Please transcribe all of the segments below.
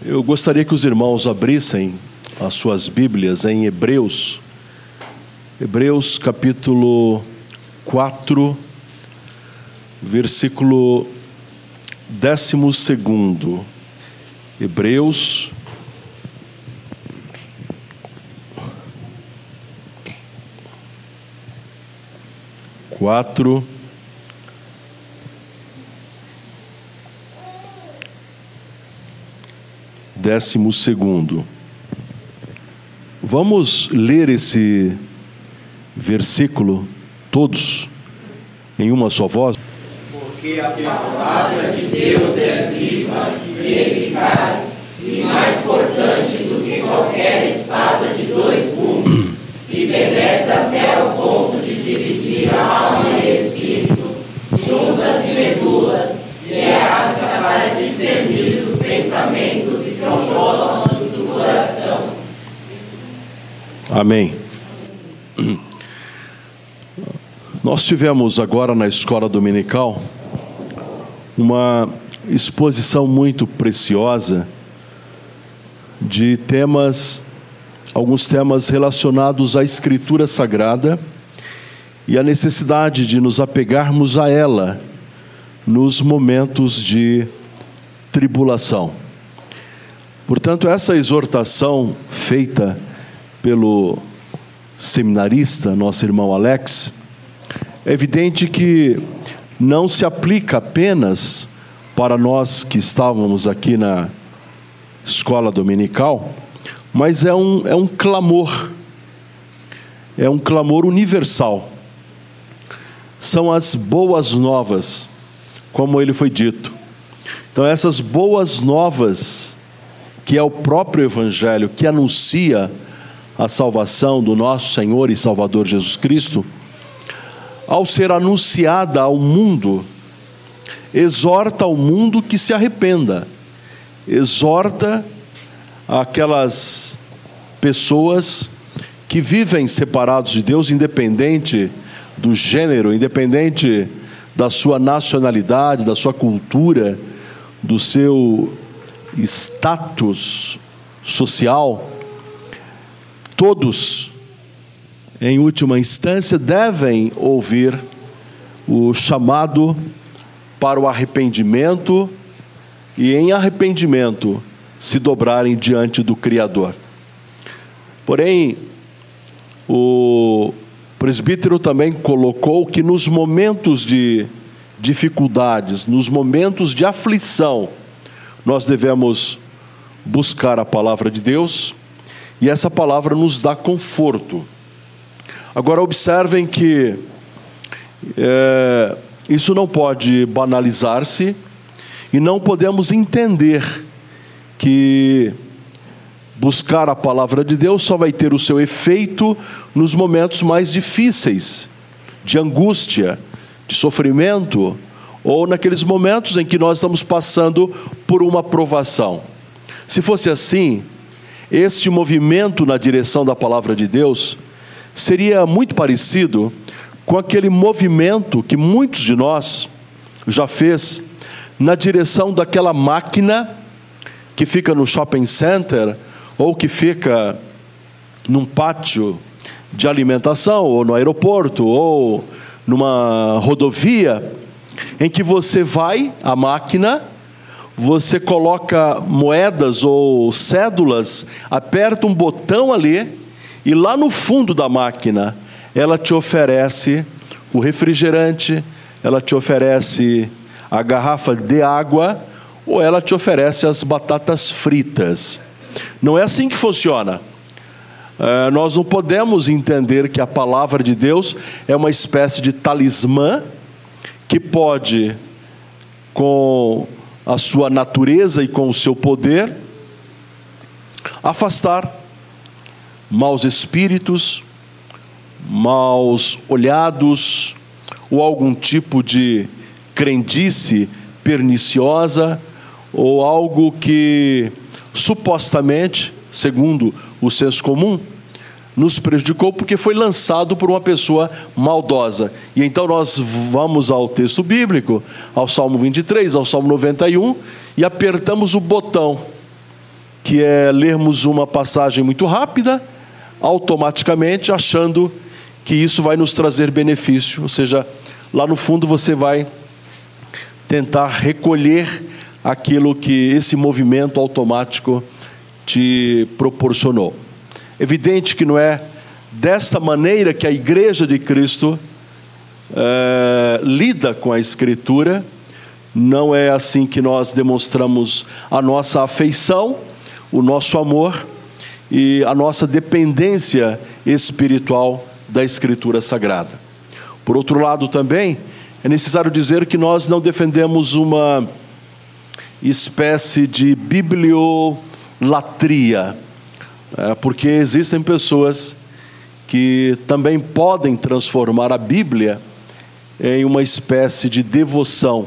Eu gostaria que os irmãos abrissem as suas Bíblias em Hebreus capítulo 4, versículo 12. Hebreus 4, 12. Vamos ler esse versículo todos em uma só voz. Porque a palavra de Deus é viva e eficaz e mais cortante do que qualquer espada de dois gumes, e penetra até o ponto de dividir a alma e espírito, juntas e medulas, e é apta para discernir os pensamentos e propósitos do coração. Amém. Nós tivemos agora na escola dominical uma exposição muito preciosa de temas, alguns temas relacionados à Escritura Sagrada e a necessidade de nos apegarmos a ela nos momentos de tribulação. Portanto, essa exortação feita pelo seminarista, nosso irmão Alex, é evidente que não se aplica apenas para nós que estávamos aqui na escola dominical, mas é um clamor universal. São as boas novas, como ele foi dito. Então, essas boas novas, que é o próprio Evangelho, que anuncia a salvação do nosso Senhor e Salvador Jesus Cristo, ao ser anunciada ao mundo, exorta ao mundo que se arrependa, exorta aquelas pessoas que vivem separados de Deus, independente do gênero, independente da sua nacionalidade, da sua cultura, do seu status social. Todos, em última instância, devem ouvir o chamado para o arrependimento e, em arrependimento, se dobrarem diante do Criador. Porém, o presbítero também colocou que nos momentos de dificuldades, nos momentos de aflição, nós devemos buscar a palavra de Deus, e essa palavra nos dá conforto. Agora observem que isso não pode banalizar-se, e não podemos entender que buscar a palavra de Deus só vai ter o seu efeito nos momentos mais difíceis, de angústia, de sofrimento, ou naqueles momentos em que nós estamos passando por uma provação. Se fosse assim, este movimento na direção da palavra de Deus seria muito parecido com aquele movimento que muitos de nós já fez na direção daquela máquina que fica no shopping center, ou que fica num pátio de alimentação, ou no aeroporto, ou numa rodovia, em que você vai à máquina, você coloca moedas ou cédulas, aperta um botão ali, e lá no fundo da máquina, ela te oferece o refrigerante, ela te oferece a garrafa de água, ou ela te oferece as batatas fritas. Não é assim que funciona. Nós não podemos entender que a palavra de Deus é uma espécie de talismã que pode, com a sua natureza e com o seu poder, afastar maus espíritos, maus olhados, ou algum tipo de crendice perniciosa, ou algo que supostamente, segundo o senso comum, nos prejudicou porque foi lançado por uma pessoa maldosa. E então nós vamos ao texto bíblico, ao Salmo 23, ao Salmo 91, e apertamos o botão que é lermos uma passagem muito rápida, automaticamente achando que isso vai nos trazer benefício, ou seja, lá no fundo você vai tentar recolher aquilo que esse movimento automático te proporcionou. Evidente que não é desta maneira que a Igreja de Cristo lida com a Escritura, não é assim que nós demonstramos a nossa afeição, o nosso amor e a nossa dependência espiritual da Escritura Sagrada. Por outro lado também, é necessário dizer que nós não defendemos uma espécie de bibliolatria, porque existem pessoas que também podem transformar a Bíblia em uma espécie de devoção,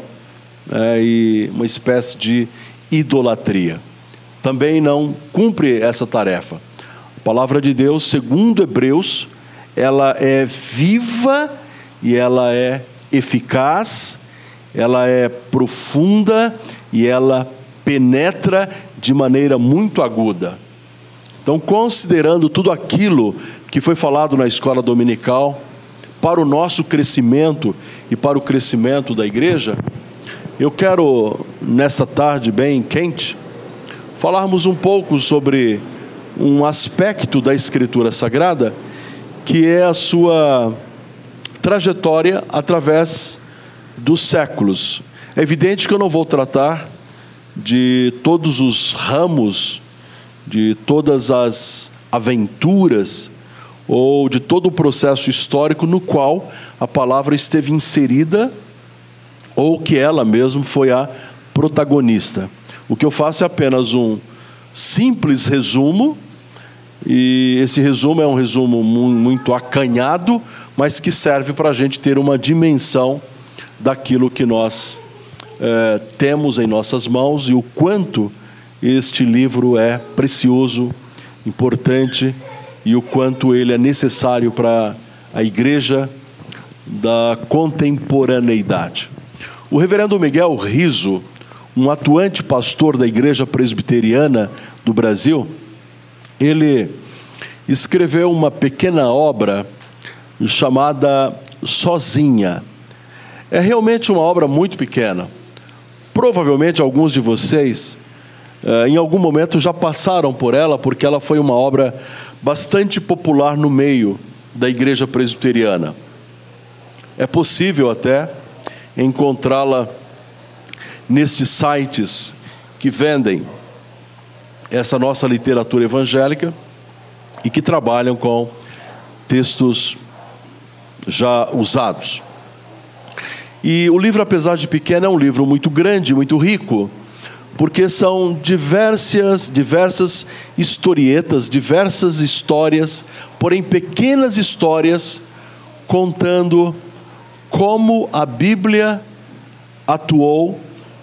e uma espécie de idolatria. Também não cumpre essa tarefa. A palavra de Deus, segundo Hebreus, ela é viva e ela é eficaz, ela é profunda e ela penetra de maneira muito aguda. Então, considerando tudo aquilo que foi falado na escola dominical, para o nosso crescimento e para o crescimento da igreja, eu quero, nesta tarde bem quente, falarmos um pouco sobre um aspecto da Escritura Sagrada, que é a sua trajetória através dos séculos. É evidente que eu não vou tratar de todos os ramos, de todas as aventuras, ou de todo o processo histórico no qual a palavra esteve inserida, ou que ela mesma foi a protagonista. O que eu faço é apenas um simples resumo, e esse resumo é um resumo muito acanhado, mas que serve para a gente ter uma dimensão daquilo que nós temos em nossas mãos e o quanto este livro é precioso, importante, e o quanto ele é necessário para a igreja da contemporaneidade. O reverendo Miguel Riso, um atuante pastor da Igreja Presbiteriana do Brasil, ele escreveu uma pequena obra chamada Sozinha. É realmente uma obra muito pequena. Provavelmente alguns de vocês, em algum momento, já passaram por ela, porque ela foi uma obra bastante popular no meio da Igreja Presbiteriana. É possível até encontrá-la nesses sites que vendem essa nossa literatura evangélica e que trabalham com textos já usados. E o livro, apesar de pequeno, é um livro muito grande, muito rico, porque são diversas historietas, diversas histórias, porém pequenas histórias, contando como a Bíblia atuou,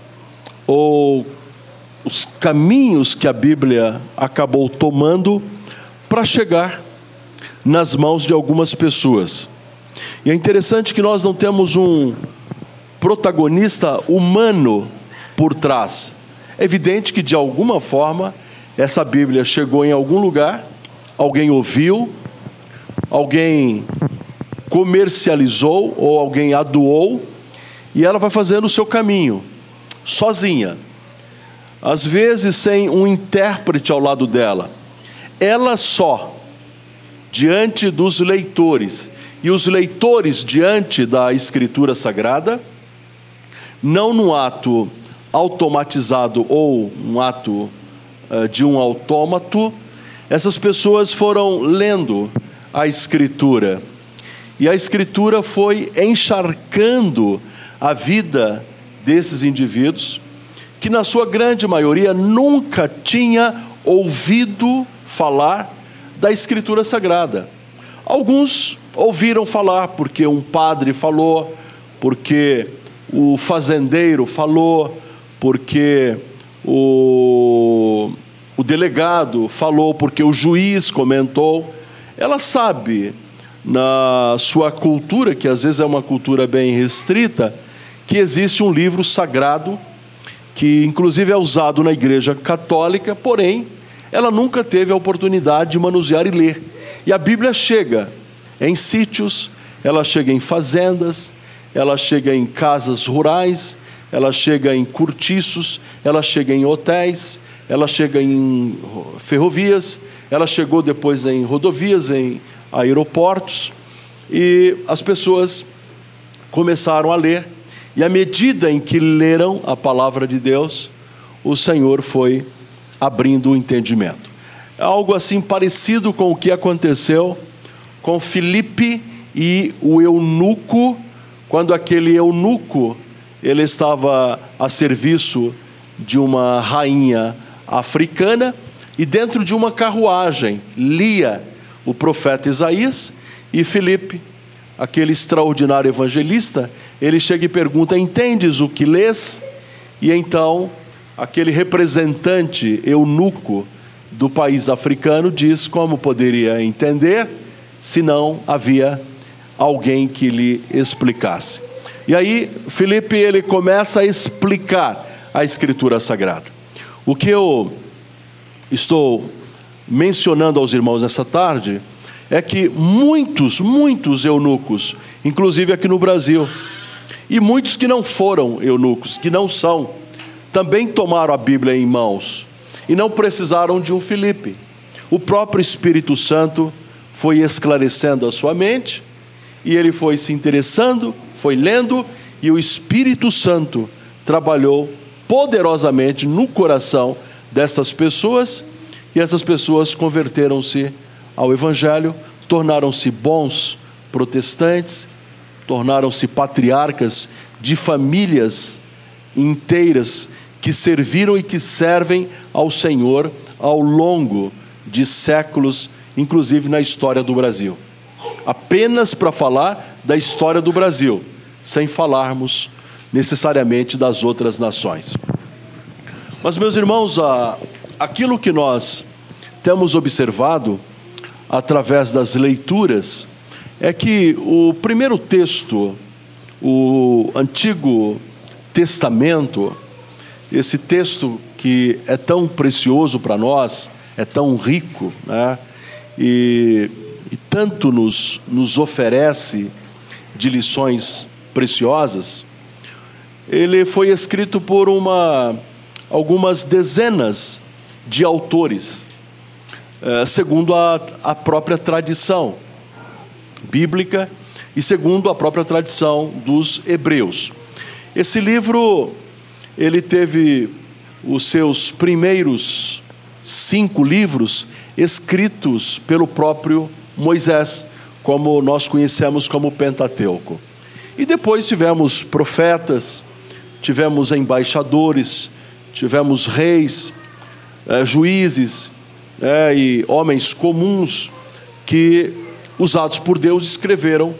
ou os caminhos que a Bíblia acabou tomando para chegar nas mãos de algumas pessoas. E é interessante que nós não temos um protagonista humano por trás. É evidente que, de alguma forma, essa Bíblia chegou em algum lugar, alguém ouviu, alguém comercializou ou alguém a doou, e ela vai fazendo o seu caminho, sozinha. Às vezes sem um intérprete ao lado dela. Ela só, diante dos leitores, e os leitores diante da Escritura Sagrada, não num ato automatizado ou um ato de um autômato, essas pessoas foram lendo a Escritura, e a Escritura foi encharcando a vida desses indivíduos, que na sua grande maioria nunca tinha ouvido falar da Escritura Sagrada. Alguns ouviram falar porque um padre falou, porque o fazendeiro falou, porque o delegado falou, porque o juiz comentou. Ela sabe, na sua cultura, que às vezes é uma cultura bem restrita, que existe um livro sagrado, que inclusive é usado na Igreja Católica, porém ela nunca teve a oportunidade de manusear e ler. E a Bíblia chega em sítios, ela chega em fazendas, ela chega em casas rurais, ela chega em cortiços, ela chega em hotéis, ela chega em ferrovias, ela chegou depois em rodovias, em aeroportos, e as pessoas começaram a ler, e à medida em que leram a palavra de Deus, o Senhor foi abrindo o entendimento. É algo assim parecido com o que aconteceu com Filipe e o eunuco, quando aquele eunuco, ele estava a serviço de uma rainha africana, e dentro de uma carruagem lia o profeta Isaías, e Filipe, aquele extraordinário evangelista, ele chega e pergunta: entendes o que lês? E então aquele representante eunuco do país africano diz como poderia entender se não havia alguém que lhe explicasse. E aí Filipe, ele começa a explicar a Escritura Sagrada. O que eu estou mencionando aos irmãos nessa tarde é que muitos eunucos, inclusive aqui no Brasil, e muitos que não foram eunucos, que não são, também tomaram a Bíblia em mãos e não precisaram de um Filipe. O próprio Espírito Santo foi esclarecendo a sua mente, e ele foi se interessando, foi lendo, e o Espírito Santo trabalhou poderosamente no coração dessas pessoas, e essas pessoas converteram-se ao Evangelho, tornaram-se bons protestantes, tornaram-se patriarcas de famílias inteiras que serviram e que servem ao Senhor ao longo de séculos, inclusive na história do Brasil. Apenas para falar da história do Brasil, sem falarmos necessariamente das outras nações. Mas, meus irmãos, aquilo que nós temos observado através das leituras é que o primeiro texto, o Antigo Testamento, esse texto que é tão precioso para nós, é tão rico, né? E tanto nos oferece de lições preciosas, ele foi escrito por algumas dezenas de autores, segundo a própria tradição bíblica e segundo a própria tradição dos hebreus. Esse livro, ele teve os seus primeiros 5 livros escritos pelo próprio Moisés, como nós conhecemos como Pentateuco. E depois tivemos profetas, tivemos embaixadores, tivemos reis, juízes, e homens comuns que, usados por Deus, escreveram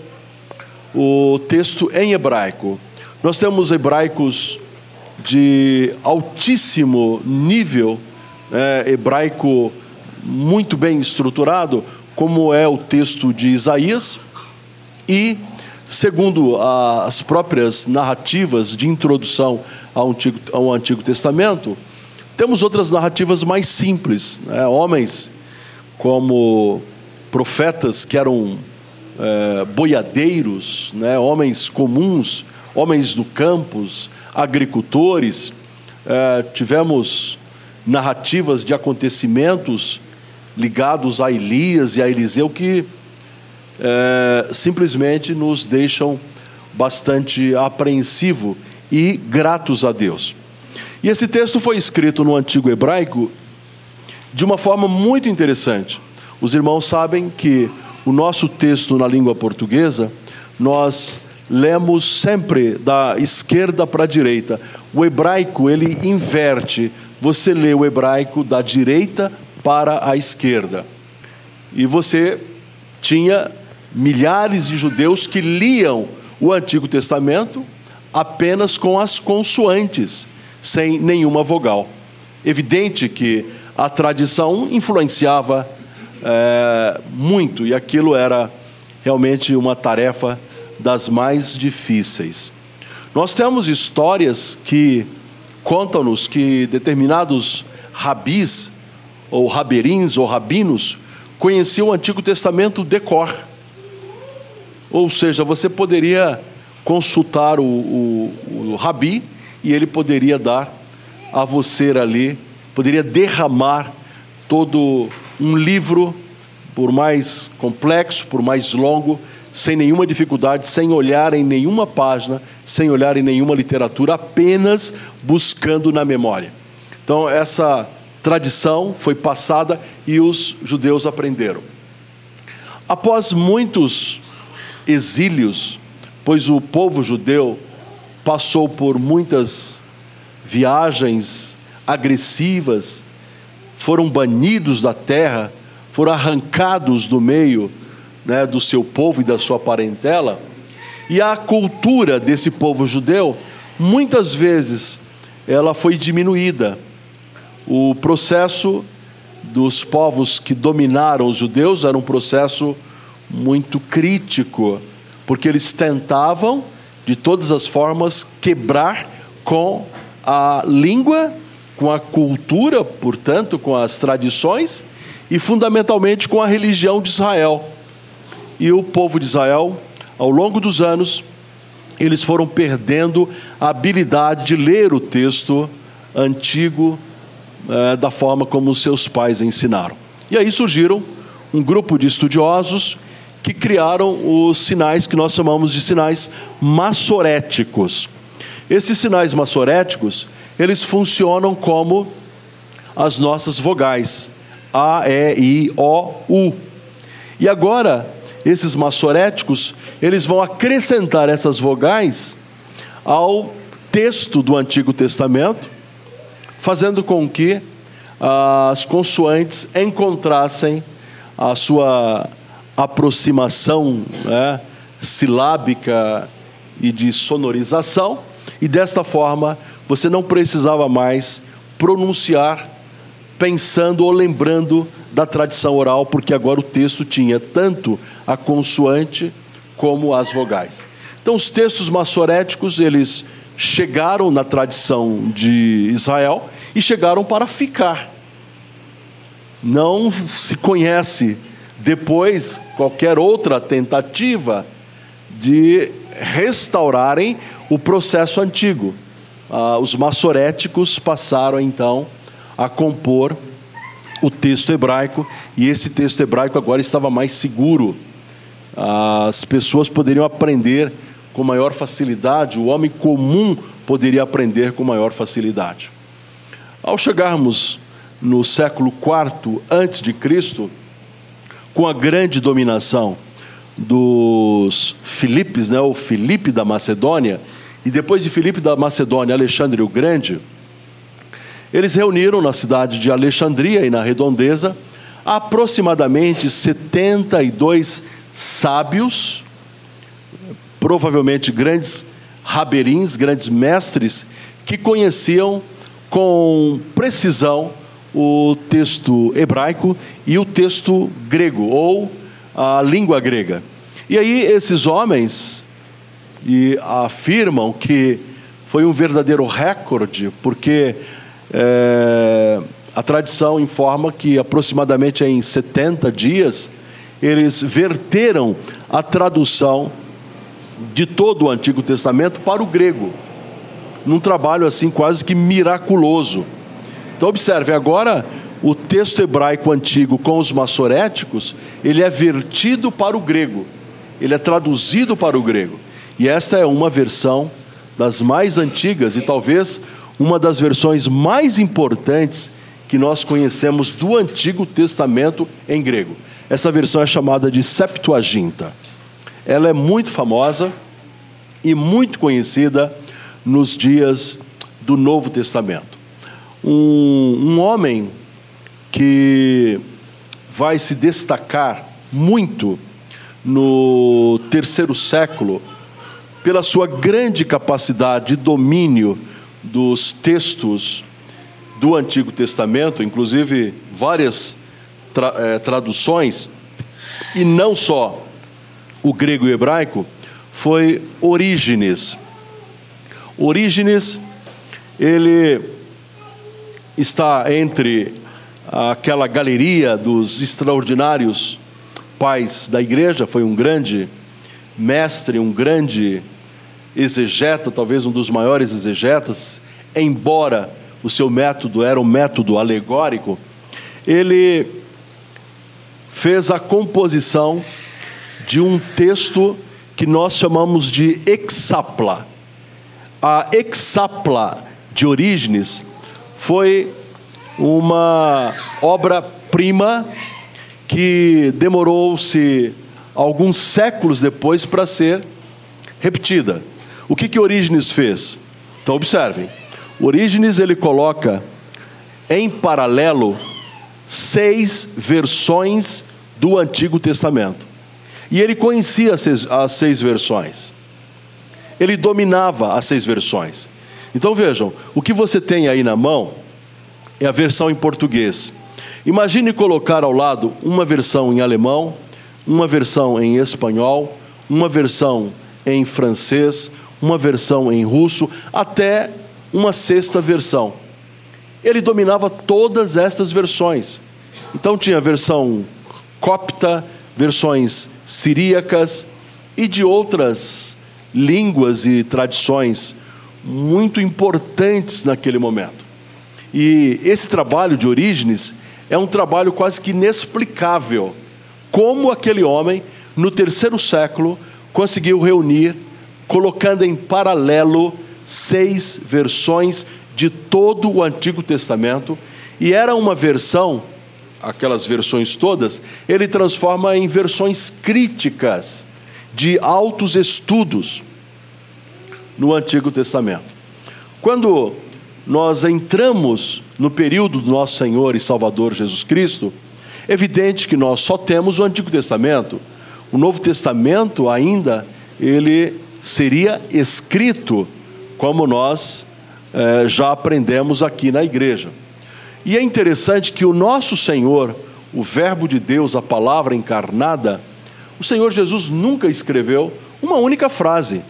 o texto em hebraico. Nós temos hebraicos de altíssimo nível, hebraico muito bem estruturado, como é o texto de Isaías, e segundo as próprias narrativas de introdução ao Antigo Testamento, temos outras narrativas mais simples, homens como profetas que eram boiadeiros, homens comuns, homens do campo, agricultores. Tivemos narrativas de acontecimentos ligados a Elias e a Eliseu que simplesmente nos deixam bastante apreensivo e gratos a Deus. E esse texto foi escrito no antigo hebraico de uma forma muito interessante. Os irmãos sabem que o nosso texto na língua portuguesa, nós lemos sempre da esquerda para a direita. O hebraico, ele inverte. Você lê o hebraico da direita para a esquerda. E você tinha milhares de judeus que liam o Antigo Testamento apenas com as consoantes, sem nenhuma vogal. Evidente que a tradição influenciava muito, e aquilo era realmente uma tarefa das mais difíceis. Nós temos histórias que contam-nos que determinados rabis ou raberins, ou rabinos, conheciam o Antigo Testamento de cor. Ou seja, você poderia consultar o rabi, e ele poderia dar a você ali, poderia derramar todo um livro, por mais complexo, por mais longo, sem nenhuma dificuldade, sem olhar em nenhuma página, sem olhar em nenhuma literatura, apenas buscando na memória. Então essa tradição foi passada e os judeus aprenderam. Após muitos exílios, pois o povo judeu passou por muitas viagens agressivas, foram banidos da terra, foram arrancados do meio, do seu povo e da sua parentela, e a cultura desse povo judeu, muitas vezes, ela foi diminuída. O processo dos povos que dominaram os judeus era um processo muito crítico, porque eles tentavam, de todas as formas, quebrar com a língua, com a cultura, portanto, com as tradições, e fundamentalmente com a religião de Israel. E o povo de Israel, ao longo dos anos, eles foram perdendo a habilidade de ler o texto antigo da forma como os seus pais ensinaram. E aí surgiram um grupo de estudiosos que criaram os sinais que nós chamamos de sinais massoréticos. Esses sinais massoréticos, eles funcionam como as nossas vogais, A, E, I, O, U. E agora, esses massoréticos, eles vão acrescentar essas vogais ao texto do Antigo Testamento, fazendo com que as consoantes encontrassem a sua aproximação silábica e de sonorização, e desta forma você não precisava mais pronunciar pensando ou lembrando da tradição oral, porque agora o texto tinha tanto a consoante como as vogais. Então os textos massoréticos, eles chegaram na tradição de Israel e chegaram para ficar. Não se conhece depois qualquer outra tentativa de restaurarem o processo antigo. Os massoréticos passaram então a compor o texto hebraico, e esse texto hebraico agora estava mais seguro. As pessoas poderiam aprender com maior facilidade, o homem comum poderia aprender com maior facilidade. Ao chegarmos no século IV a.C., com a grande dominação dos Filipes, o Filipe da Macedônia, e depois de Filipe da Macedônia, Alexandre o Grande, eles reuniram na cidade de Alexandria e na redondeza aproximadamente 72 sábios, provavelmente grandes raberins, grandes mestres, que conheciam com precisão o texto hebraico e o texto grego, ou a língua grega. E aí esses homens afirmam que foi um verdadeiro recorde, porque a tradição informa que aproximadamente em 70 dias eles verteram a tradução de todo o Antigo Testamento para o grego, num trabalho assim quase que miraculoso. Então observe, agora o texto hebraico antigo com os massoréticos, ele é vertido para o grego, ele é traduzido para o grego, e esta é uma versão das mais antigas e talvez uma das versões mais importantes que nós conhecemos do Antigo Testamento em grego. Essa versão é chamada de Septuaginta. Ela é muito famosa e muito conhecida nos dias do Novo Testamento. Um homem que vai se destacar muito no terceiro século pela sua grande capacidade de domínio dos textos do Antigo Testamento, inclusive várias traduções, e não só o grego e o hebraico, foi Orígenes. Orígenes, ele está entre aquela galeria dos extraordinários pais da igreja, foi um grande mestre, um grande exegeta, talvez um dos maiores exegetas, embora o seu método era um método alegórico. Ele fez a composição de um texto que nós chamamos de Hexapla. A Hexapla de Orígenes foi uma obra-prima que demorou-se alguns séculos depois para ser repetida. O que Orígenes fez? Então observem, Orígenes ele coloca em paralelo 6 versões do Antigo Testamento. E ele conhecia as 6 versões. Ele dominava as 6 versões. Então vejam, o que você tem aí na mão é a versão em português. Imagine colocar ao lado uma versão em alemão, uma versão em espanhol, uma versão em francês, uma versão em russo, até uma 6ª versão. Ele dominava todas estas versões. Então tinha a versão copta, versões siríacas e de outras línguas e tradições muito importantes naquele momento. E esse trabalho de Orígenes é um trabalho quase que inexplicável. Como aquele homem, no 3º século, conseguiu reunir, colocando em paralelo 6 versões de todo o Antigo Testamento, e era uma versão, aquelas versões todas, ele transforma em versões críticas de altos estudos no Antigo Testamento. Quando nós entramos no período do nosso Senhor e Salvador Jesus Cristo, é evidente que nós só temos o Antigo Testamento. O Novo Testamento ainda, ele seria escrito, como nós já aprendemos aqui na igreja. E é interessante que o nosso Senhor, o Verbo de Deus, a palavra encarnada, o Senhor Jesus nunca escreveu uma única frase.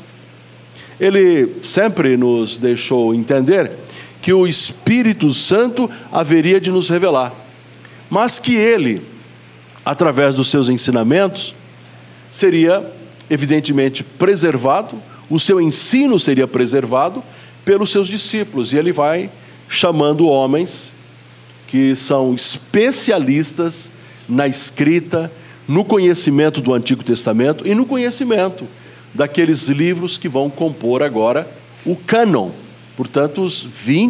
Ele sempre nos deixou entender que o Espírito Santo haveria de nos revelar, mas que ele, através dos seus ensinamentos, seria evidentemente preservado, o seu ensino seria preservado pelos seus discípulos, e ele vai chamando homens que são especialistas na escrita, no conhecimento do Antigo Testamento e no conhecimento daqueles livros que vão compor agora o cânon, portanto os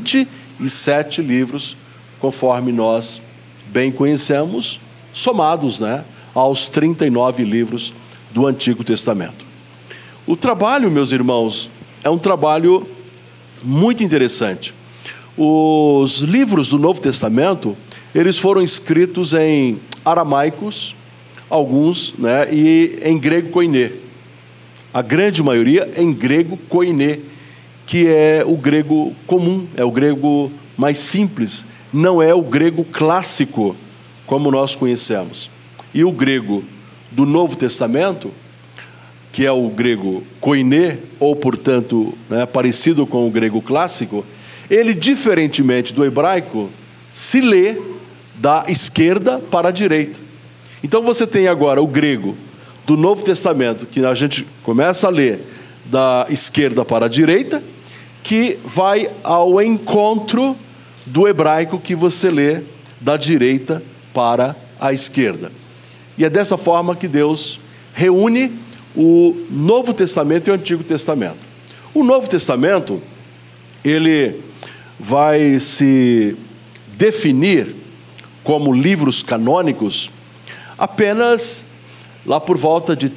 27 livros, conforme nós bem conhecemos, somados, aos 39 livros do Antigo Testamento. O trabalho, meus irmãos, é um trabalho muito interessante. Os livros do Novo Testamento, eles foram escritos em aramaicos, alguns, e em grego koiné. A grande maioria em grego koiné, que é o grego comum, é o grego mais simples, não é o grego clássico, como nós conhecemos. E o grego do Novo Testamento, que é o grego koiné, ou portanto, parecido com o grego clássico, ele, diferentemente do hebraico, se lê da esquerda para a direita. Então você tem agora o grego do Novo Testamento, que a gente começa a ler da esquerda para a direita, que vai ao encontro do hebraico que você lê da direita para a esquerda. E é dessa forma que Deus reúne o Novo Testamento e o Antigo Testamento. O Novo Testamento, ele vai se definir como livros canônicos apenas lá por volta de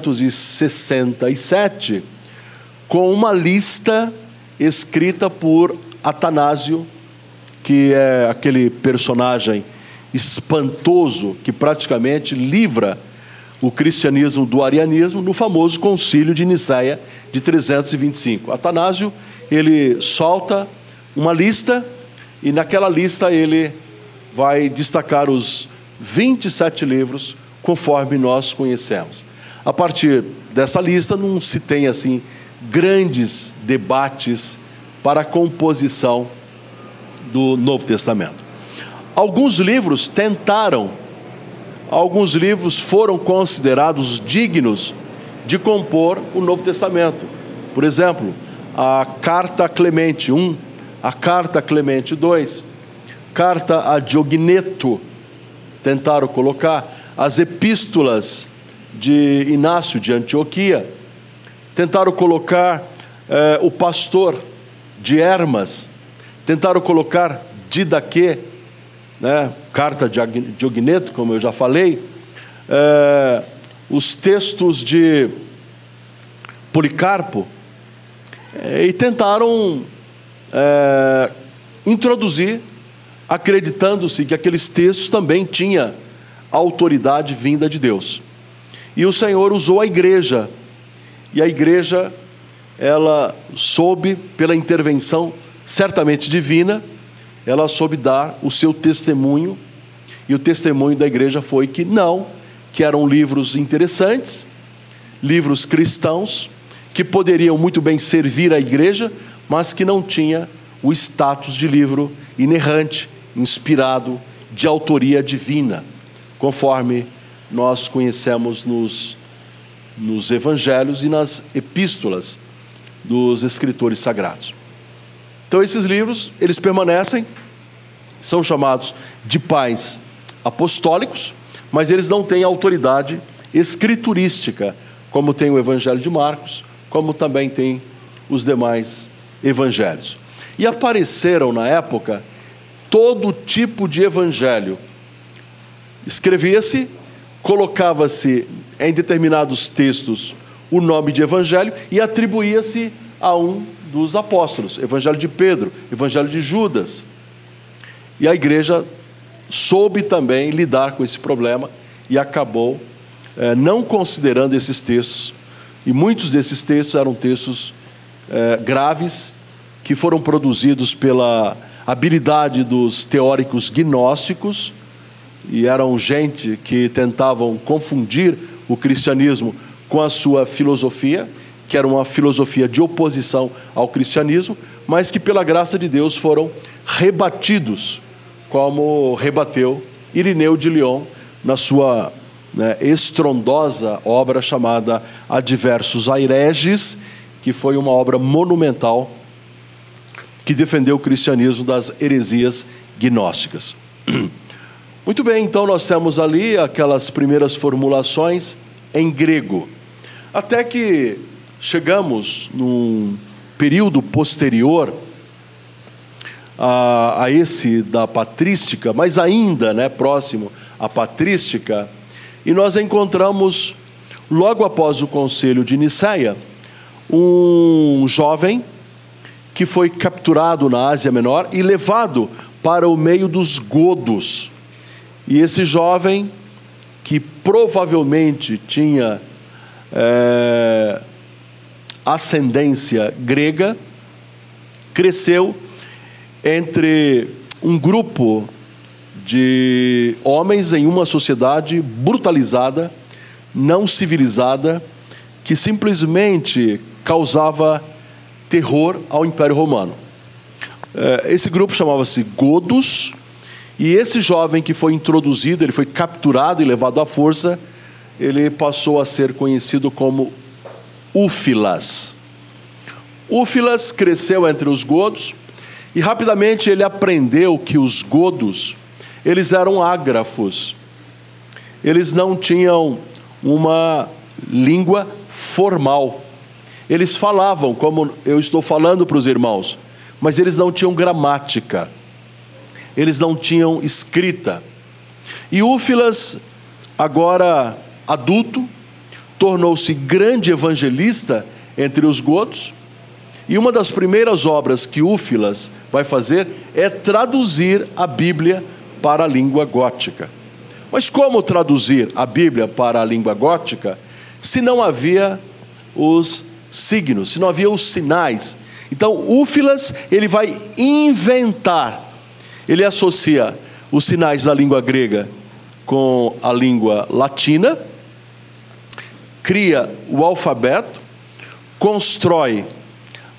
367, com uma lista escrita por Atanásio, que é aquele personagem espantoso que praticamente livra o cristianismo do arianismo no famoso concílio de Nicéia de 325. Atanásio, ele solta uma lista, e naquela lista ele vai destacar os 27 livros conforme nós conhecemos. A partir dessa lista não se tem assim grandes debates para a composição do Novo Testamento. Alguns livros foram considerados dignos de compor o Novo Testamento. Por exemplo, a Carta a Clemente I, a Carta a Clemente II, Carta a Diogneto, tentaram colocar, as Epístolas de Inácio de Antioquia, tentaram colocar o Pastor de Hermas, tentaram colocar Didaquê, né? Carta de Diogneto, como eu já falei, os textos de Policarpo, e tentaram introduzir, acreditando-se que aqueles textos também tinham autoridade vinda de Deus. E o Senhor usou a igreja, e a igreja, ela soube, pela intervenção certamente divina, ela soube dar o seu testemunho, e o testemunho da igreja foi que eram livros interessantes, livros cristãos, que poderiam muito bem servir à igreja, mas que não tinha o status de livro inerrante, inspirado, de autoria divina, conforme nós conhecemos nos evangelhos e nas epístolas dos escritores sagrados. Então esses livros, eles permanecem, são chamados de pais apostólicos, mas eles não têm autoridade escriturística, como tem o Evangelho de Marcos, como também tem os demais evangelhos. E apareceram na época todo tipo de evangelho. Escrevia-se, colocava-se em determinados textos o nome de evangelho e atribuía-se a um dos apóstolos, Evangelho de Pedro, Evangelho de Judas. E a igreja soube também lidar com esse problema e acabou não considerando esses textos. E muitos desses textos eram textos graves, que foram produzidos pela habilidade dos teóricos gnósticos, e eram gente que tentavam confundir o cristianismo com a sua filosofia, que era uma filosofia de oposição ao cristianismo, mas que pela graça de Deus foram rebatidos, como rebateu Irineu de Lyon na sua estrondosa obra chamada Adversus Aereges, que foi uma obra monumental que defendeu o cristianismo das heresias gnósticas. Muito bem, então nós temos ali aquelas primeiras formulações em grego, até que chegamos num período posterior a esse da patrística, mas ainda próximo à patrística, e nós encontramos, logo após o concílio de Nicéia, um jovem que foi capturado na Ásia Menor e levado para o meio dos godos. E esse jovem, que provavelmente tinha ascendência grega, cresceu entre um grupo de homens em uma sociedade brutalizada, não civilizada, que simplesmente causava terror ao Império Romano. Esse grupo chamava-se Godos, e esse jovem que foi introduzido, ele foi capturado e levado à força, ele passou a ser conhecido como Úfilas. Úfilas cresceu entre os godos, e rapidamente ele aprendeu que os godos, eles eram ágrafos, eles não tinham uma língua formal, eles falavam como eu estou falando para os irmãos, mas eles não tinham gramática, eles não tinham escrita. E Úfilas, agora adulto, tornou-se grande evangelista entre os godos, e uma das primeiras obras que Úfilas vai fazer é traduzir a Bíblia para a língua gótica. Mas como traduzir a Bíblia para a língua gótica se não havia os signos, se não havia os sinais? Então Úfilas, ele vai inventar, ele associa os sinais da língua grega com a língua latina, cria o alfabeto, constrói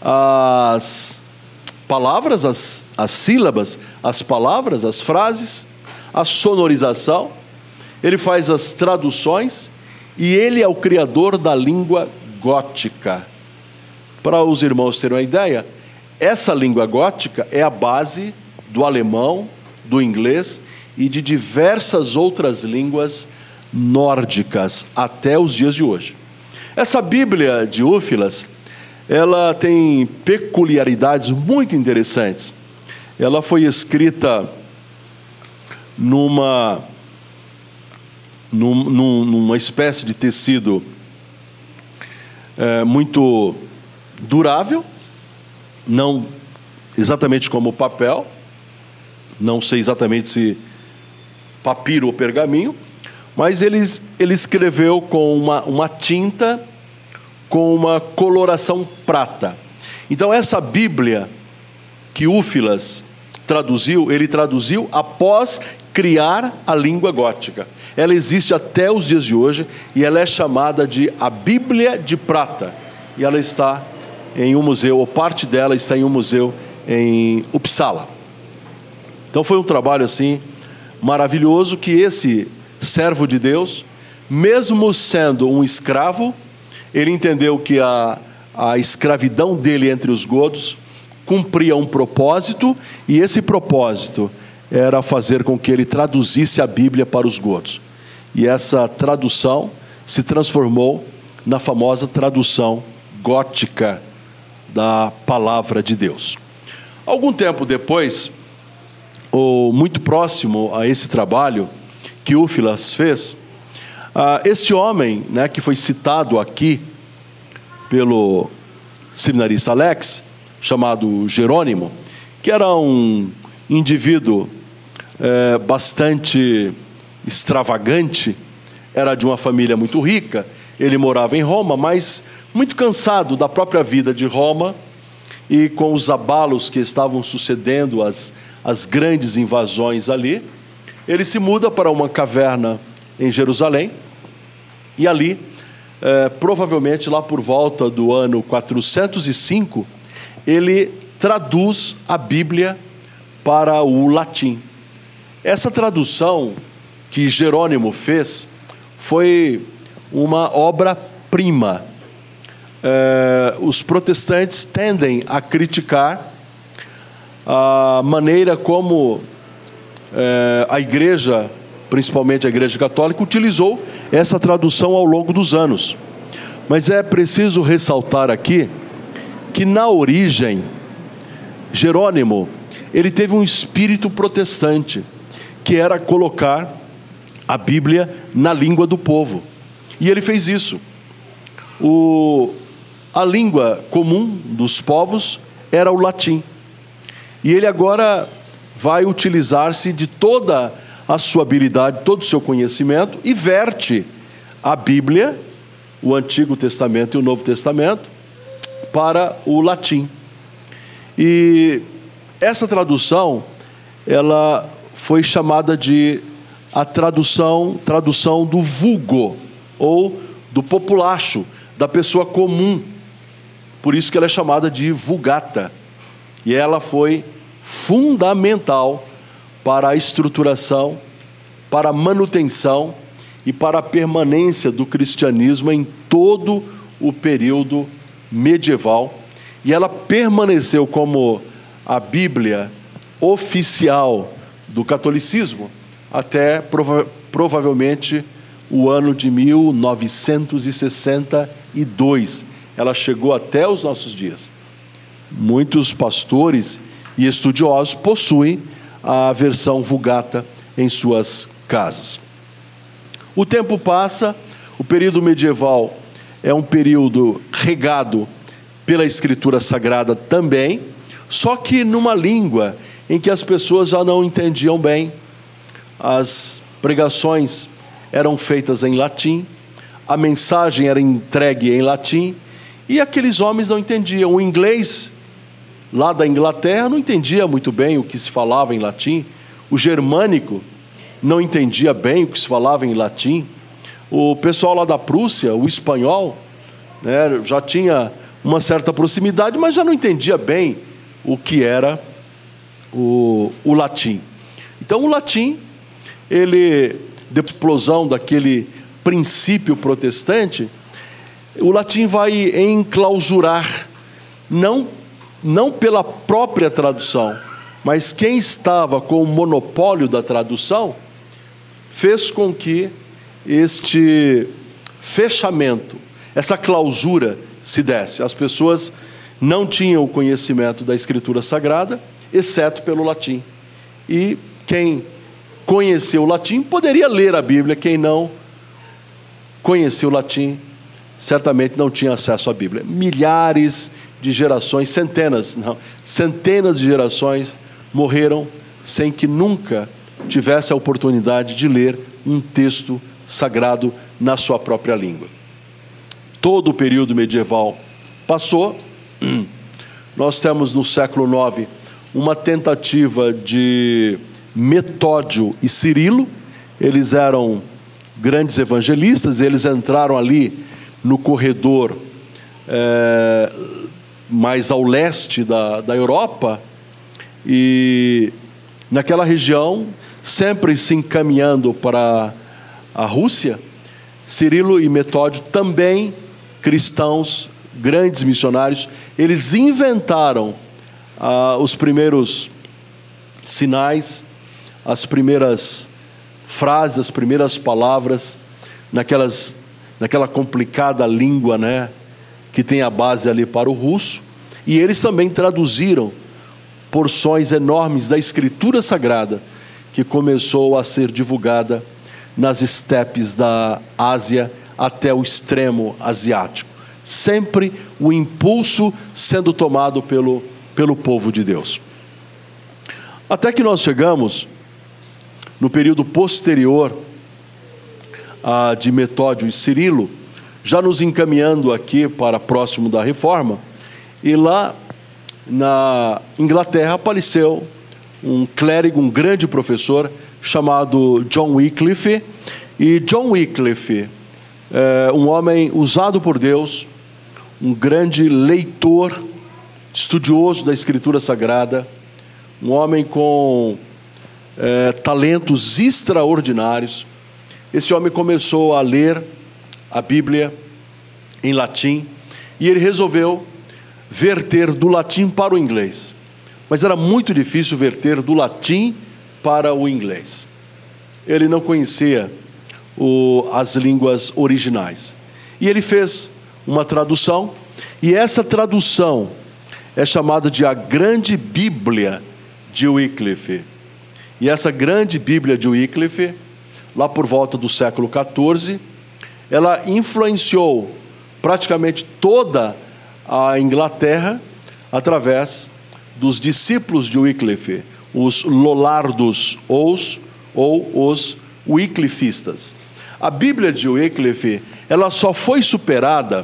as palavras, as sílabas, as palavras, as frases, a sonorização, ele faz as traduções e ele é o criador da língua gótica. Para os irmãos terem uma ideia, essa língua gótica é a base do alemão, do inglês e de diversas outras línguas nórdicas até os dias de hoje. Essa Bíblia de Úfilas, ela tem peculiaridades muito interessantes. Ela foi escrita numa espécie de tecido muito durável, não exatamente como papel, não sei exatamente se papiro ou pergaminho, mas ele escreveu com uma tinta com uma coloração prata. Então essa Bíblia que Úfilas traduziu, ele traduziu após criar a língua gótica. Ela existe até os dias de hoje e ela é chamada de a Bíblia de Prata. E ela está em um museu, ou parte dela está em um museu em Uppsala. Então foi um trabalho assim maravilhoso que esse servo de Deus, mesmo sendo um escravo, ele entendeu que a escravidão dele entre os godos cumpria um propósito, e esse propósito era fazer com que ele traduzisse a Bíblia para os godos. E essa tradução se transformou na famosa tradução gótica da palavra de Deus. Algum tempo depois, ou muito próximo a esse trabalho que Úfilas fez, esse homem, né, que foi citado aqui pelo seminarista Alex, chamado Jerônimo, que era um indivíduo bastante extravagante, era de uma família muito rica, ele morava em Roma, mas muito cansado da própria vida de Roma e com os abalos que estavam sucedendo, as grandes invasões ali, ele se muda para uma caverna em Jerusalém, e ali, provavelmente lá por volta do ano 405, ele traduz a Bíblia para o latim. Essa tradução que Jerônimo fez foi uma obra-prima. Os protestantes tendem a criticar a maneira como a igreja, principalmente a igreja católica, utilizou essa tradução ao longo dos anos. Mas é preciso ressaltar aqui que na origem, Jerônimo, ele teve um espírito protestante, que era colocar a Bíblia na língua do povo. E ele fez isso. A língua comum dos povos era o latim. E ele agora vai utilizar-se de toda a sua habilidade, todo o seu conhecimento, e verte a Bíblia, o Antigo Testamento e o Novo Testamento, para o latim. E essa tradução, ela foi chamada de a tradução do vulgo, ou do populacho, da pessoa comum. Por isso que ela é chamada de Vulgata. E ela foi fundamental para a estruturação, para a manutenção e para a permanência do cristianismo em todo o período medieval. E ela permaneceu como a Bíblia oficial do catolicismo até provavelmente o ano de 1962. Ela chegou até os nossos dias. Muitos pastores e estudiosos possuem a versão Vulgata em suas casas. O tempo passa, o período medieval é um período regado pela Escritura Sagrada também, só que numa língua em que as pessoas já não entendiam bem. As pregações eram feitas em latim, a mensagem era entregue em latim, e aqueles homens não entendiam. O inglês, lá da Inglaterra, não entendia muito bem o que se falava em latim. O germânico não entendia bem o que se falava em latim. O pessoal lá da Prússia, o espanhol, né, já tinha uma certa proximidade, mas já não entendia bem o que era o latim. Então o latim da explosão daquele princípio protestante, o latim vai enclausurar, não pela própria tradução, mas quem estava com o monopólio da tradução fez com que este fechamento, essa clausura se desse. As pessoas não tinham o conhecimento da Escritura Sagrada, exceto pelo latim. E quem conheceu o latim poderia ler a Bíblia, quem não conhecia o latim certamente não tinha acesso à Bíblia. Milhares de gerações, centenas de gerações morreram sem que nunca tivesse a oportunidade de ler um texto sagrado na sua própria língua. Todo o período medieval passou. Nós temos no século IX uma tentativa de Metódio e Cirilo. Eles eram grandes evangelistas, eles entraram ali no corredor mais ao leste da Europa, e naquela região, sempre se encaminhando para a Rússia. Cirilo e Metódio, também cristãos, grandes missionários, eles inventaram os primeiros sinais, as primeiras frases, as primeiras palavras, naquela complicada língua, que tem a base ali para o russo, e eles também traduziram porções enormes da Escritura Sagrada, que começou a ser divulgada nas estepes da Ásia até o extremo asiático. Sempre o impulso sendo tomado pelo povo de Deus. Até que nós chegamos no período posterior de Metódio e Cirilo, já nos encaminhando aqui para próximo da Reforma, e lá na Inglaterra apareceu um clérigo, um grande professor chamado John Wycliffe. E John Wycliffe é um homem usado por Deus, um grande leitor, estudioso da Escritura Sagrada, um homem com talentos extraordinários. Esse homem começou a ler a Bíblia em latim, e ele resolveu verter do latim para o inglês. Mas era muito difícil verter do latim para o inglês. Ele não conhecia as línguas originais. E ele fez uma tradução, e essa tradução é chamada de a Grande Bíblia de Wycliffe. E essa Grande Bíblia de Wycliffe, lá por volta do século XIV, ela influenciou praticamente toda a Inglaterra através dos discípulos de Wycliffe, os Lollardos ou os Wyclifistas. A Bíblia de Wycliffe, ela só foi superada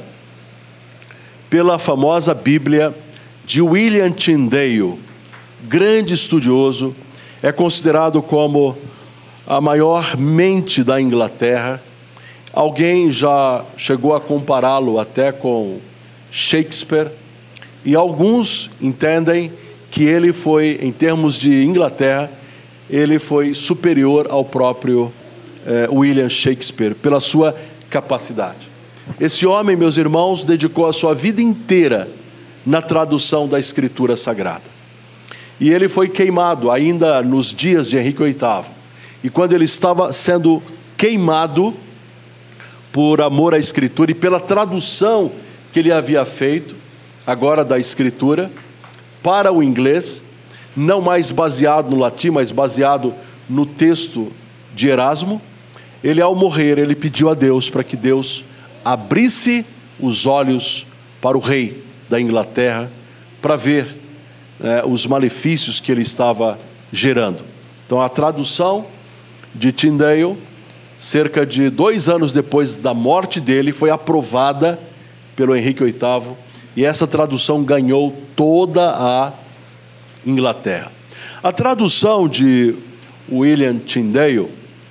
pela famosa Bíblia de William Tyndale, grande estudioso, é considerado como a maior mente da Inglaterra. Alguém já chegou a compará-lo até com Shakespeare, e alguns entendem que ele foi, em termos de Inglaterra, ele foi superior ao próprio William Shakespeare, pela sua capacidade. Esse homem, meus irmãos, dedicou a sua vida inteira na tradução da Escritura Sagrada. E ele foi queimado ainda nos dias de Henrique VIII. E quando ele estava sendo queimado por amor à Escritura e pela tradução que ele havia feito, agora da Escritura, para o inglês, não mais baseado no latim, mas baseado no texto de Erasmo, ele, ao morrer, ele pediu a Deus para que Deus abrisse os olhos para o rei da Inglaterra, para ver os malefícios que ele estava gerando. Então, a tradução de Tyndale, cerca de 2 anos depois da morte dele, foi aprovada pelo Henrique VIII, e essa tradução ganhou toda a Inglaterra. A tradução de William Tyndale,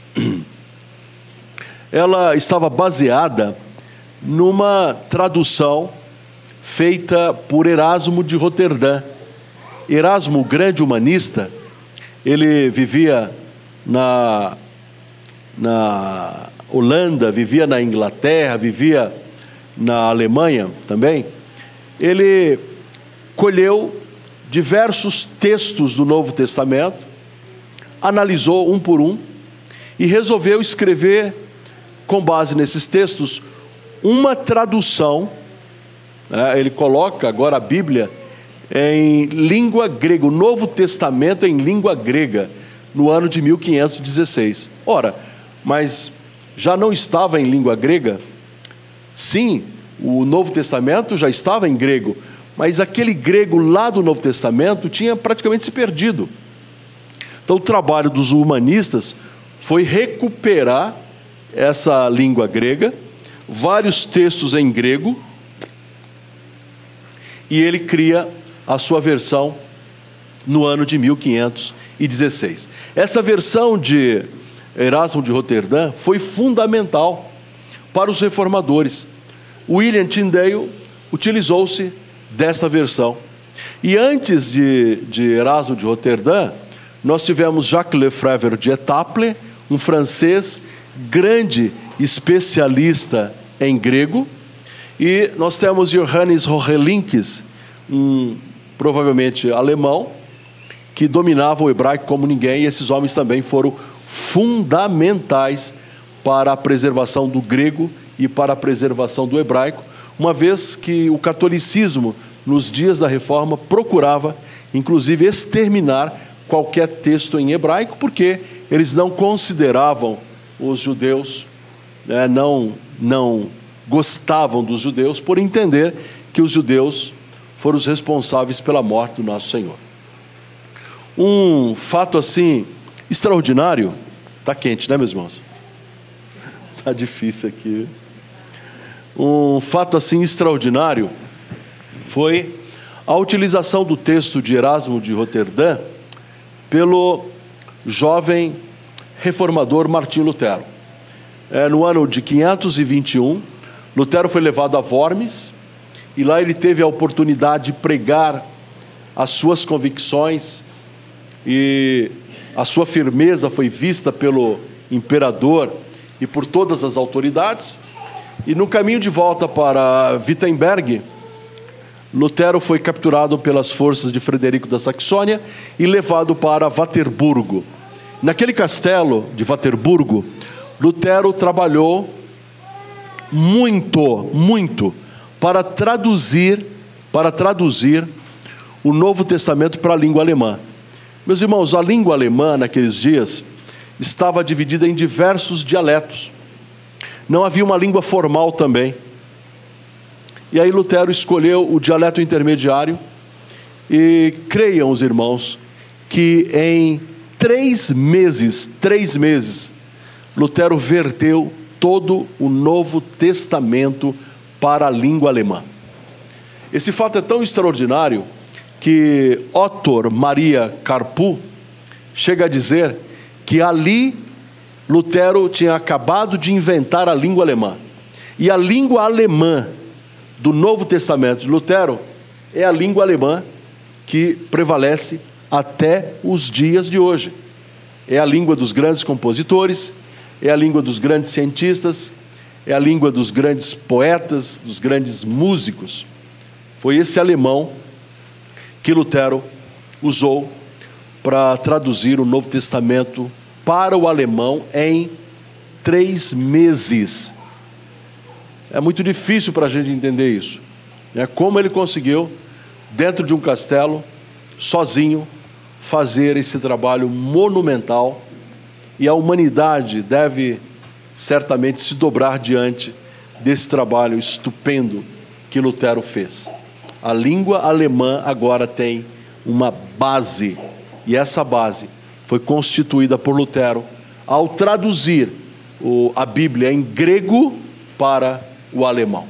ela estava baseada numa tradução feita por Erasmo de Roterdã. Erasmo, o grande humanista, ele vivia na Holanda, vivia na Inglaterra, vivia na Alemanha também, ele colheu diversos textos do Novo Testamento, analisou um por um e resolveu escrever, com base nesses textos, uma tradução. Ele coloca agora a Bíblia em língua grega, o Novo Testamento em língua grega, no ano de 1516. Ora, mas já não estava em língua grega? Sim, o Novo Testamento já estava em grego, mas aquele grego lá do Novo Testamento tinha praticamente se perdido. Então o trabalho dos humanistas foi recuperar essa língua grega, vários textos em grego, e ele cria a sua versão no ano de 1516. Essa versão de Erasmo de Roterdã foi fundamental para os reformadores. William Tyndale utilizou-se dessa versão. E antes de Erasmo de Roterdã, nós tivemos Jacques Lefebvre de Étaples, um francês grande especialista em grego, e nós temos Johannes Rohelinkes, provavelmente alemão, que dominava o hebraico como ninguém, e esses homens também foram fundamentais para a preservação do grego e para a preservação do hebraico, uma vez que o catolicismo, nos dias da Reforma, procurava, inclusive, exterminar qualquer texto em hebraico, porque eles não consideravam os judeus, não gostavam dos judeus, por entender que os judeus foram os responsáveis pela morte do nosso Senhor. Um fato assim extraordinário, está quente, né, meus irmãos? Está difícil aqui. Um fato assim extraordinário foi a utilização do texto de Erasmo de Roterdã pelo jovem reformador Martinho Lutero. No ano de 521, Lutero foi levado a Worms, e lá ele teve a oportunidade de pregar as suas convicções, e a sua firmeza foi vista pelo imperador e por todas as autoridades. E no caminho de volta para Wittenberg, Lutero foi capturado pelas forças de Frederico da Saxônia e levado para Waterburgo. Naquele castelo de Waterburgo, Lutero trabalhou muito para traduzir o Novo Testamento para a língua alemã. Meus irmãos, a língua alemã naqueles dias estava dividida em diversos dialetos. Não havia uma língua formal também. E aí Lutero escolheu o dialeto intermediário, e creiam os irmãos que em 3 meses, Lutero verteu todo o Novo Testamento para a língua alemã. Esse fato é tão extraordinário que Otto Maria Carpu chega a dizer que ali Lutero tinha acabado de inventar a língua alemã. E a língua alemã do Novo Testamento de Lutero é a língua alemã que prevalece até os dias de hoje. É a língua dos grandes compositores, é a língua dos grandes cientistas, é a língua dos grandes poetas, dos grandes músicos. Foi esse alemão que Lutero usou para traduzir o Novo Testamento para o alemão em 3 meses. É muito difícil para a gente entender isso. Como ele conseguiu, dentro de um castelo, sozinho, fazer esse trabalho monumental, e a humanidade deve certamente se dobrar diante desse trabalho estupendo que Lutero fez. A língua alemã agora tem uma base, e essa base foi constituída por Lutero ao traduzir a Bíblia em grego para o alemão.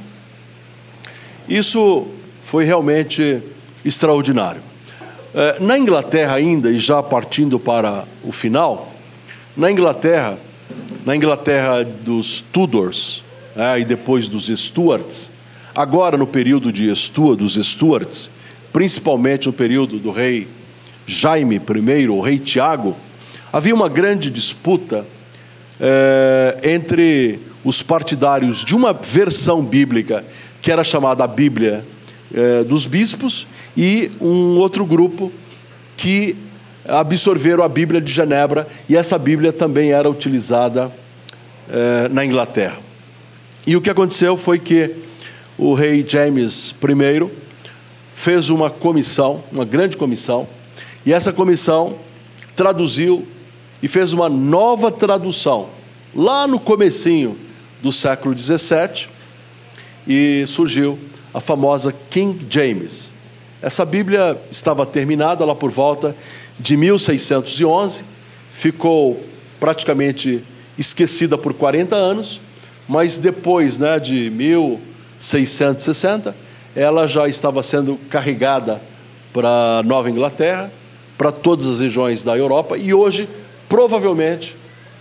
Isso foi realmente extraordinário. Na Inglaterra ainda, e já partindo para o final, na Inglaterra dos Tudors, e depois dos Stuarts, agora no período dos Stuarts, principalmente no período do rei Jaime I, o rei Tiago, havia uma grande disputa entre os partidários de uma versão bíblica que era chamada a Bíblia dos Bispos, e um outro grupo que absorveram a Bíblia de Genebra, e essa Bíblia também era utilizada na Inglaterra. E o que aconteceu foi que o rei James I fez uma comissão, uma grande comissão, e essa comissão traduziu e fez uma nova tradução lá no comecinho do século XVII, e surgiu a famosa King James. Essa Bíblia estava terminada lá por volta de 1611, ficou praticamente esquecida por 40 anos, mas depois, de 1660, ela já estava sendo carregada para Nova Inglaterra, para todas as regiões da Europa, e hoje, provavelmente,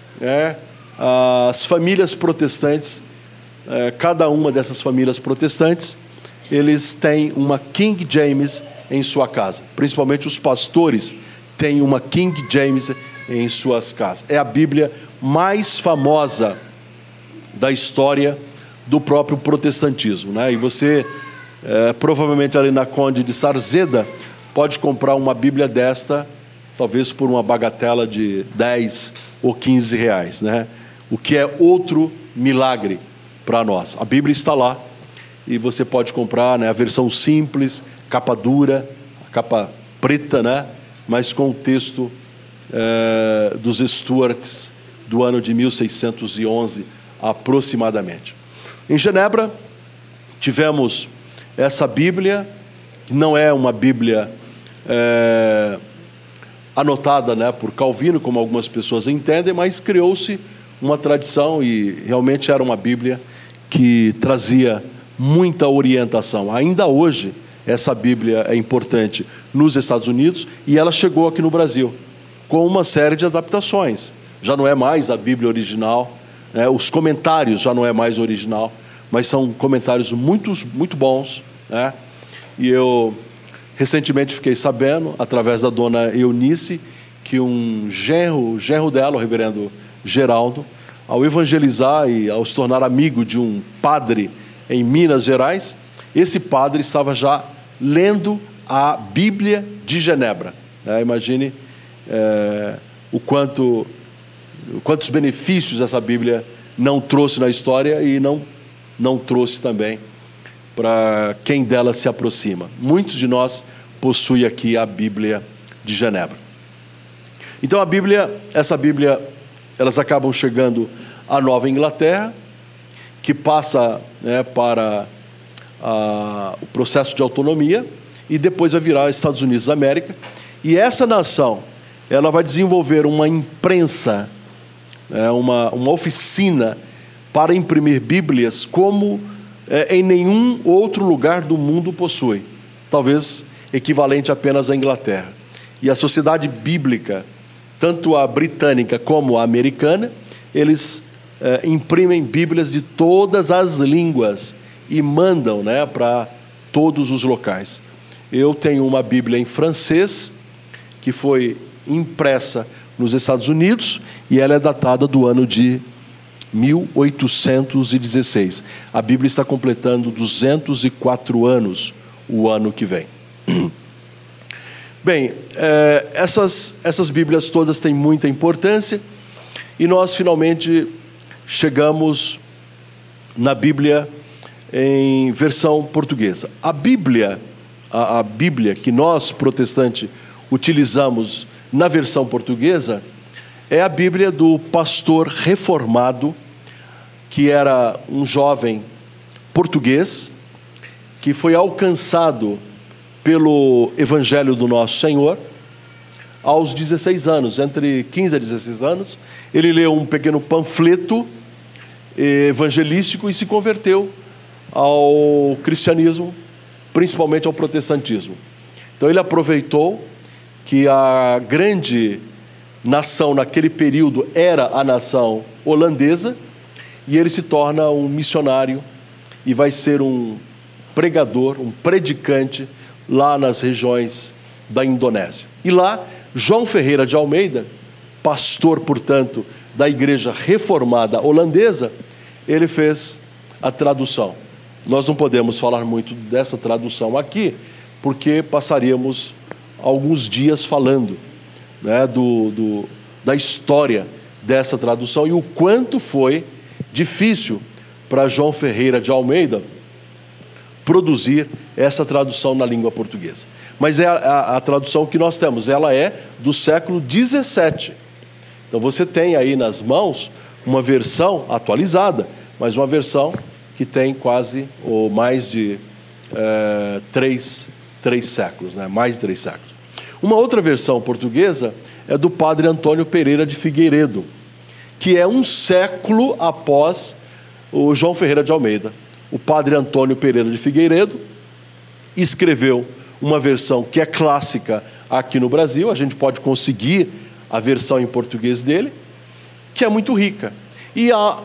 as famílias protestantes, cada uma dessas famílias protestantes, eles têm uma King James em sua casa. Principalmente os pastores têm uma King James em suas casas. É a Bíblia mais famosa da história do próprio protestantismo, E você, provavelmente ali na Conde de Sarzeda, pode comprar uma Bíblia desta, talvez por uma bagatela de 10 ou 15 reais, O que é outro milagre para nós. A Bíblia está lá, e você pode comprar a versão simples, capa dura, a capa preta, mas com o texto dos Stuarts do ano de 1611 aproximadamente. Em Genebra tivemos essa Bíblia, que não é uma Bíblia anotada por Calvino, como algumas pessoas entendem, mas criou-se uma tradição, e realmente era uma Bíblia que trazia muita orientação. Ainda hoje, essa Bíblia é importante nos Estados Unidos, e ela chegou aqui no Brasil com uma série de adaptações. Já não é mais a Bíblia original, os comentários já não é mais original, mas são comentários muito, muito bons, E eu recentemente fiquei sabendo, através da dona Eunice, que um genro dela, o reverendo Geraldo, ao evangelizar e ao se tornar amigo de um padre em Minas Gerais, esse padre estava já lendo a Bíblia de Genebra. Imagine quantos benefícios essa Bíblia não trouxe na história, e não trouxe também para quem dela se aproxima. Muitos de nós possuem aqui a Bíblia de Genebra. Então essa Bíblia, elas acabam chegando à Nova Inglaterra, que passa para o processo de autonomia, e depois vai virar Estados Unidos da América. E essa nação, ela vai desenvolver uma imprensa, uma oficina para imprimir Bíblias como em nenhum outro lugar do mundo possui, talvez equivalente apenas à Inglaterra. E a sociedade bíblica, tanto a britânica como a americana, eles imprimem Bíblias de todas as línguas e mandam para todos os locais. Eu tenho uma Bíblia em francês, que foi impressa nos Estados Unidos, e ela é datada do ano de 1816. A Bíblia está completando 204 anos o ano que vem. Bem, essas Bíblias todas têm muita importância, e nós finalmente chegamos na Bíblia em versão portuguesa. A Bíblia que nós, protestantes, utilizamos na versão portuguesa é a Bíblia do pastor reformado, que era um jovem português, que foi alcançado pelo Evangelho do Nosso Senhor aos 16 anos, entre 15 a 16 anos. Ele leu um pequeno panfleto evangelístico e se converteu ao cristianismo, principalmente ao protestantismo. Então ele aproveitou que a grande nação naquele período era a nação holandesa, e ele se torna um missionário e vai ser um pregador, um predicante lá nas regiões da Indonésia. E lá, João Ferreira de Almeida, pastor, portanto, da Igreja Reformada Holandesa, ele fez a tradução. Nós não podemos falar muito dessa tradução aqui, porque passaríamos alguns dias falando, né, da história dessa tradução e o quanto foi difícil para João Ferreira de Almeida produzir essa tradução na língua portuguesa. Mas é a tradução que nós temos, ela é do século 17. Então você tem aí nas mãos uma versão atualizada, mas uma versão que tem quase ou mais de três séculos, né? Mais de 3 séculos. Uma outra versão portuguesa é do padre Antônio Pereira de Figueiredo, que é um século após o João Ferreira de Almeida. O padre Antônio Pereira de Figueiredo escreveu uma versão que é clássica aqui no Brasil, a gente pode conseguir a versão em português dele, que é muito rica. E há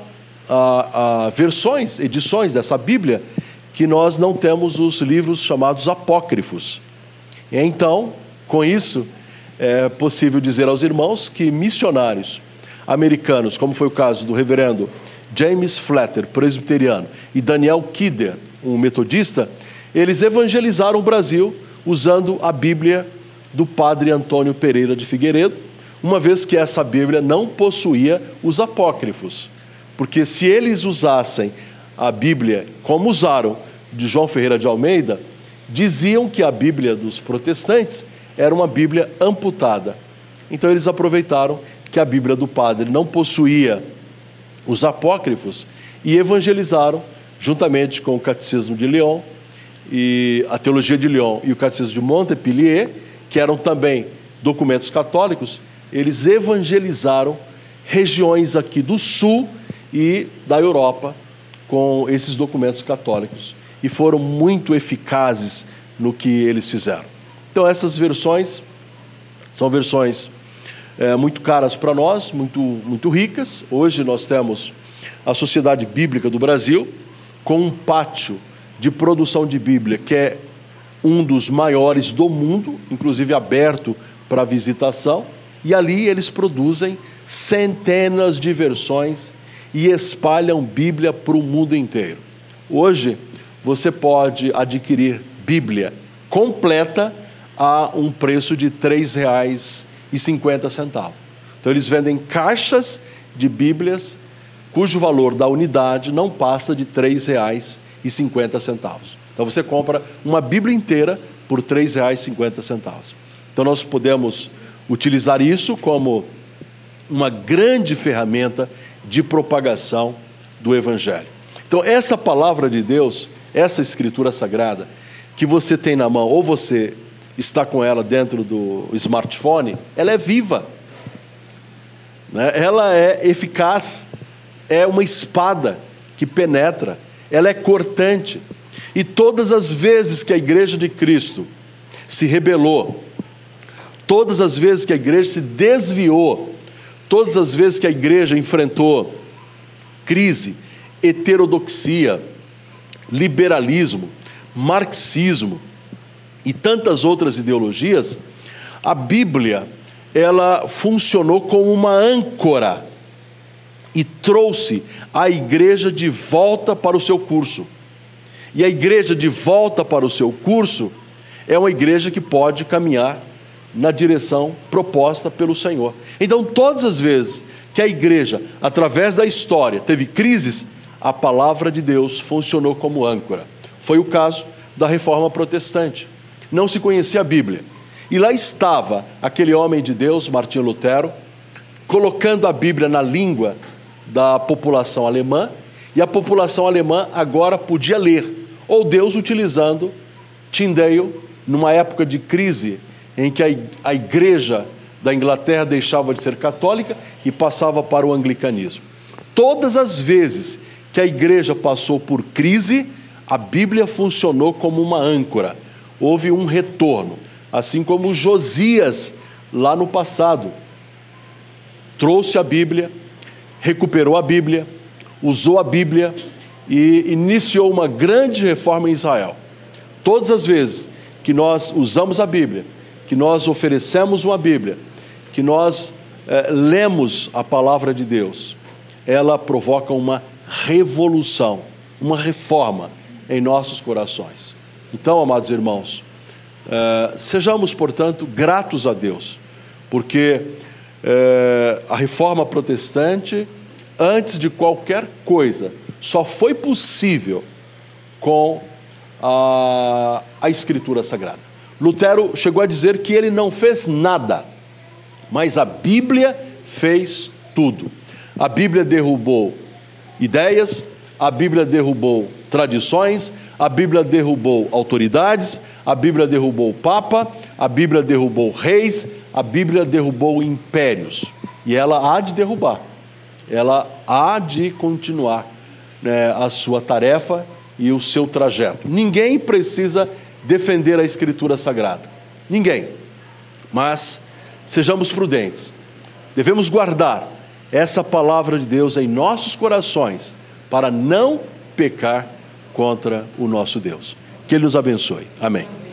edições dessa Bíblia, que nós não temos os livros chamados apócrifos. Então, com isso, é possível dizer aos irmãos que missionários americanos, como foi o caso do reverendo James Flatter, presbiteriano, e Daniel Kidder, um metodista, eles evangelizaram o Brasil usando a Bíblia do padre Antônio Pereira de Figueiredo, uma vez que essa Bíblia não possuía os apócrifos. Porque se eles usassem a Bíblia como usaram de João Ferreira de Almeida, diziam que a Bíblia dos protestantes era uma Bíblia amputada. Então eles aproveitaram que a Bíblia do padre não possuía os apócrifos e evangelizaram, juntamente com o Catecismo de Lyon, e a Teologia de Lyon e o Catecismo de Montpellier, que eram também documentos católicos, eles evangelizaram regiões aqui do sul e da Europa com esses documentos católicos e foram muito eficazes no que eles fizeram. Então essas versões são versões muito caras para nós, muito ricas. Hoje nós temos a Sociedade Bíblica do Brasil com um pátio de produção de Bíblia que é um dos maiores do mundo, inclusive aberto para visitação, e ali eles produzem centenas de versões e espalham Bíblia para o mundo inteiro. Hoje você pode adquirir Bíblia completa a um preço de R$ 3,50. Então eles vendem caixas de Bíblias cujo valor da unidade não passa de R$ 3,50. Então você compra uma Bíblia inteira por R$ 3,50. Então nós podemos utilizar isso como uma grande ferramenta de propagação do Evangelho. Então essa palavra de Deus, essa Escritura Sagrada, que você tem na mão, ou você está com ela dentro do smartphone, ela é viva, né? Ela é eficaz, é uma espada que penetra, ela é cortante. E todas as vezes que a Igreja de Cristo se rebelou, todas as vezes que a Igreja se desviou, todas as vezes que a Igreja enfrentou crise, heterodoxia, liberalismo, marxismo e tantas outras ideologias, a Bíblia, ela funcionou como uma âncora e trouxe a Igreja de volta para o seu curso. E a Igreja de volta para o seu curso é uma igreja que pode caminhar na direção proposta pelo Senhor. Então, todas as vezes que a igreja, através da história, teve crises, a palavra de Deus funcionou como âncora. Foi o caso da Reforma Protestante. Não se conhecia a Bíblia. E lá estava aquele homem de Deus, Martinho Lutero, colocando a Bíblia na língua da população alemã, e a população alemã agora podia ler, ou Deus utilizando Tyndale, numa época de crise, em que a igreja da Inglaterra deixava de ser católica e passava para o anglicanismo. Todas as vezes que a igreja passou por crise, a Bíblia funcionou como uma âncora. Houve um retorno, assim como Josias, lá no passado, trouxe a Bíblia, recuperou a Bíblia, usou a Bíblia e iniciou uma grande reforma em Israel. Todas as vezes que nós usamos a Bíblia, que nós oferecemos uma Bíblia, que nós lemos a palavra de Deus, ela provoca uma revolução, uma reforma em nossos corações. Então, amados irmãos, sejamos, portanto, gratos a Deus, porque a reforma protestante, antes de qualquer coisa, só foi possível com a Escritura Sagrada. Lutero chegou a dizer que ele não fez nada, mas a Bíblia fez tudo. A Bíblia derrubou ideias, a Bíblia derrubou tradições, a Bíblia derrubou autoridades, a Bíblia derrubou o Papa, a Bíblia derrubou reis, a Bíblia derrubou impérios. E ela há de derrubar, ela há de continuar, né, a sua tarefa e o seu trajeto. Ninguém precisa defender a Escritura Sagrada, ninguém. Mas sejamos prudentes, devemos guardar essa palavra de Deus em nossos corações para não pecar contra o nosso Deus. Que Ele nos abençoe. Amém.